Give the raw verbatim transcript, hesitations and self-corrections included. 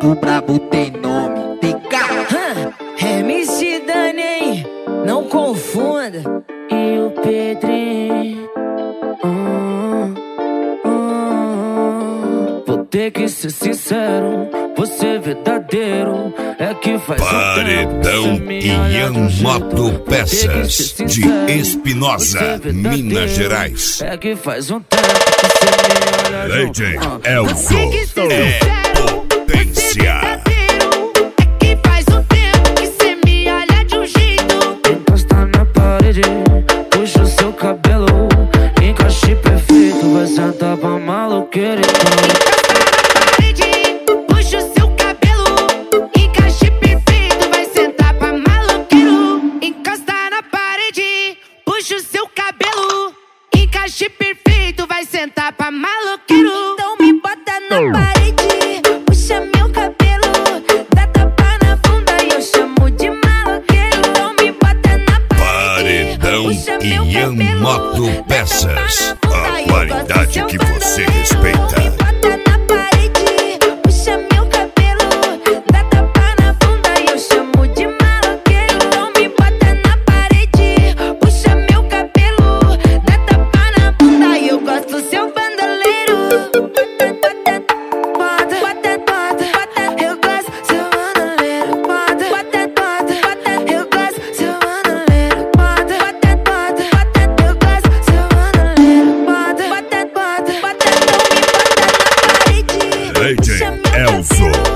O brabo tem nome, tem carro. M C Dani, não confunda. E o Pedrinho, hum, hum. Vou ter que ser sincero, você verdadeiro é que faz Paredão um tempo que Ian Moto Peças de Espinosa, Minas Gerais. É que faz um tempo que você me olha. Legend Elzo é potência. Puxa o seu cabelo, encaixe perfeito, vai sentar pra maloqueira. Puxa o seu cabelo, encaixe perfeito, vai sentar pra maloqueiro. Encosta na parede, puxa o seu cabelo, encaixe perfeito, vai sentar pra maloqueiro. Então me bota na parede, puxa meu cabelo, dá tapa na bunda e eu chamo de maloqueiro. Então me bota na parede, puxa meu Ian cabelo, Moto Peças, a qualidade que você respeita. me bota na parede, puxa meu cabelo, dá tapa na bunda e eu chamo de maloqueiro. Então me bota na parede, puxa meu cabelo, dá tapa na bunda e eu gosto do seu bandoleiro. Bota, bota, bota, bota, eu gosto do seu bandoleiro. Bota, bota, bota, bota, eu gosto do seu bandoleiro. Bota, bota, bota, bota, eu gosto do seu bandoleiro. Bota, bota, bota, bota, então me bota na parede. Legend Elzo